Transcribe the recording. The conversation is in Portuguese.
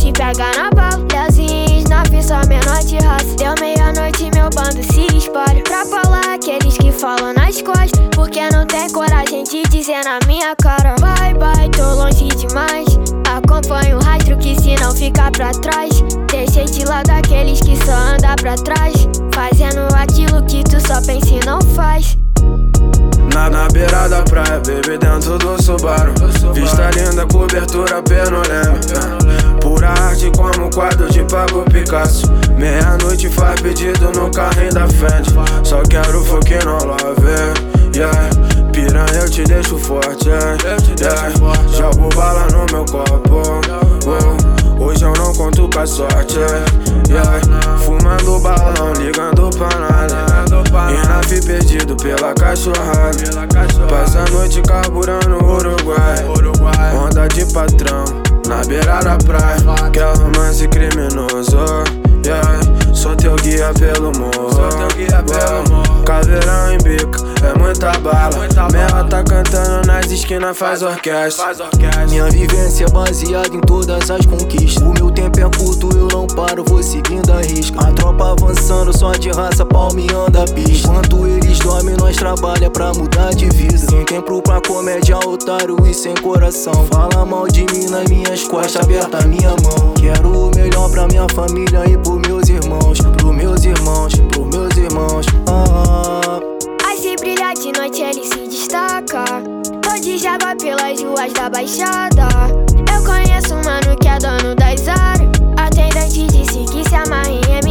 te pega na bala. Leozinho, Snoff, só menor de raça. Deu meia-noite, meu bando se espalha. Pra falar aqueles que falam nas costas, porque não tem coragem de dizer na minha cara. Bye, bye, tô longe demais. Acompanho o rastro que se não ficar pra trás. Deixei de lado aqueles que só andam pra trás, fazendo aquilo que tu só pensa e não faz. Na beira da praia, baby, dentro do Subaru. Vista linda, cobertura panorama. Pura arte como quadro de Pablo Picasso. Meia-noite faz pedido no carrinho da frente. Só quero fucking no love, yeah. Piranha, eu te deixo forte, yeah. Jogo bala no meu copo, hoje eu não conto com a sorte, yeah. Fumando balão, ligando pra nada. Enaf perdido pela cachorrada. Passa a noite carburando Uruguai. Onda de patrão, na beira da praia. Quer romance criminoso, yeah. Sou teu guia pelo morro, caveirão em bico, é muita bala. Mela tá cantando nas esquinas, faz orquestra. Minha vivência é baseada em todas as conquistas. O meu tempo é curto, eu não paro, vou seguindo a risca. A tropa avançando, só de raça, palmeando a pista. Enquanto eles dormem, nós trabalha pra mudar de vida. Quem tem pro pra comédia, otário e sem coração. Fala mal de mim nas minhas costas, aperta a minha mão. Quero o melhor pra minha família e pros meus irmãos. Pros meus irmãos, pros meus irmãos. Aí se brilhar de noite ele se destaca. Tô de Java pelas ruas da Baixada. Eu conheço um mano que é dono das áreas. Atendente disse que se amarra em